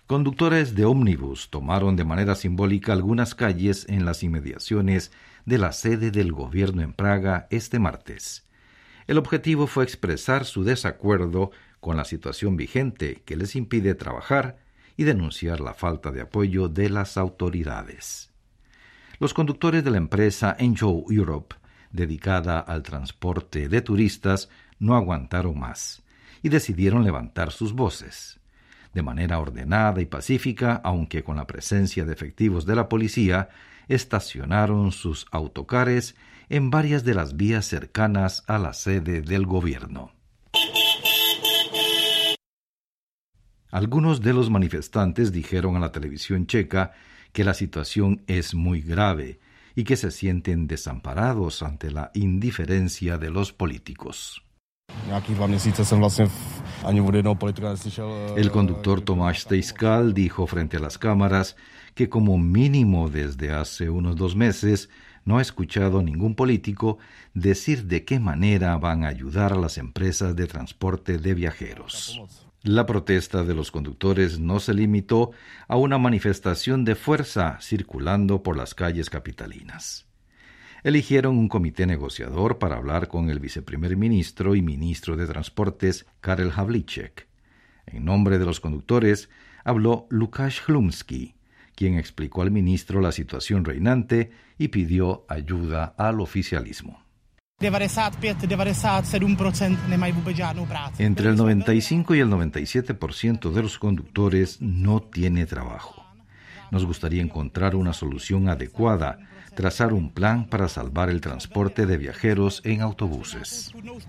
Conductores de ómnibus tomaron de manera simbólica algunas calles en las inmediaciones de la sede del gobierno en Praga este martes. El objetivo fue expresar su desacuerdo con la situación vigente que les impide trabajar y denunciar la falta de apoyo de las autoridades. Los conductores de la empresa Enjoy Europe, dedicada al transporte de turistas, no aguantaron más y decidieron levantar sus voces. De manera ordenada y pacífica, aunque con la presencia de efectivos de la policía, estacionaron sus autocares en varias de las vías cercanas a la sede del gobierno. Algunos de los manifestantes dijeron a la televisión checa que la situación es muy grave y que se sienten desamparados ante la indiferencia de los políticos. El conductor Tomáš Stejskal dijo frente a las cámaras que como mínimo desde hace unos 2 meses no ha escuchado a ningún político decir de qué manera van a ayudar a las empresas de transporte de viajeros. La protesta de los conductores no se limitó a una manifestación de fuerza circulando por las calles capitalinas. Eligieron un comité negociador para hablar con el viceprimer ministro y ministro de Transportes, Karel Havlíček. En nombre de los conductores habló Lukáš Hlumský, quien explicó al ministro la situación reinante y pidió ayuda al oficialismo. Entre el 95 y el 97% de los conductores no tiene trabajo. Nos gustaría encontrar una solución adecuada, trazar un plan para salvar el transporte de viajeros en autobuses.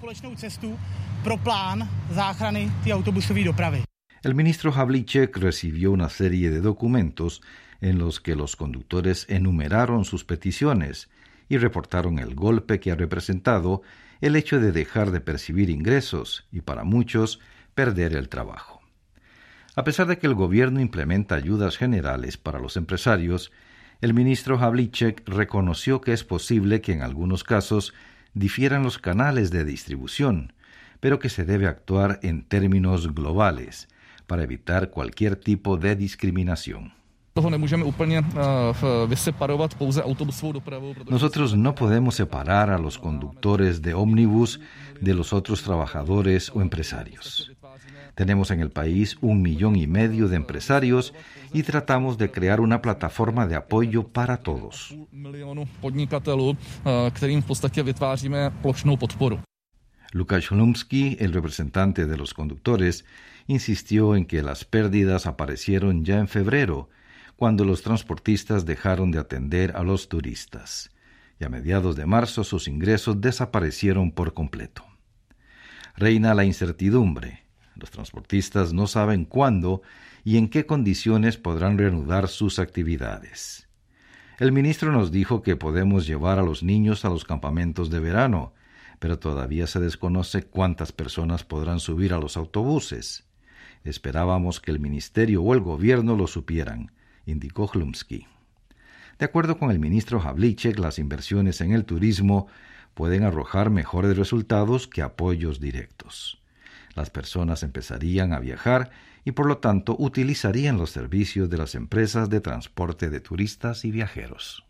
El ministro Havlíček recibió una serie de documentos en los que los conductores enumeraron sus peticiones y reportaron el golpe que ha representado el hecho de dejar de percibir ingresos y, para muchos, perder el trabajo. A pesar de que el gobierno implementa ayudas generales para los empresarios, el ministro Havlíček reconoció que es posible que en algunos casos difieran los canales de distribución, pero que se debe actuar en términos globales para evitar cualquier tipo de discriminación. Nosotros no podemos separar a los conductores de ómnibus de los otros trabajadores o empresarios. Tenemos en el país 1,5 millones de empresarios y tratamos de crear una plataforma de apoyo para todos. Lukáš Hlumský, el representante de los conductores, insistió en que las pérdidas aparecieron ya en febrero, cuando los transportistas dejaron de atender a los turistas, y a mediados de marzo sus ingresos desaparecieron por completo. Reina la incertidumbre. Los transportistas no saben cuándo y en qué condiciones podrán reanudar sus actividades. El ministro nos dijo que podemos llevar a los niños a los campamentos de verano, pero todavía se desconoce cuántas personas podrán subir a los autobuses. Esperábamos que el ministerio o el gobierno lo supieran, indicó Hlumský. De acuerdo con el ministro Havlíček, las inversiones en el turismo pueden arrojar mejores resultados que apoyos directos. Las personas empezarían a viajar y por lo tanto utilizarían los servicios de las empresas de transporte de turistas y viajeros.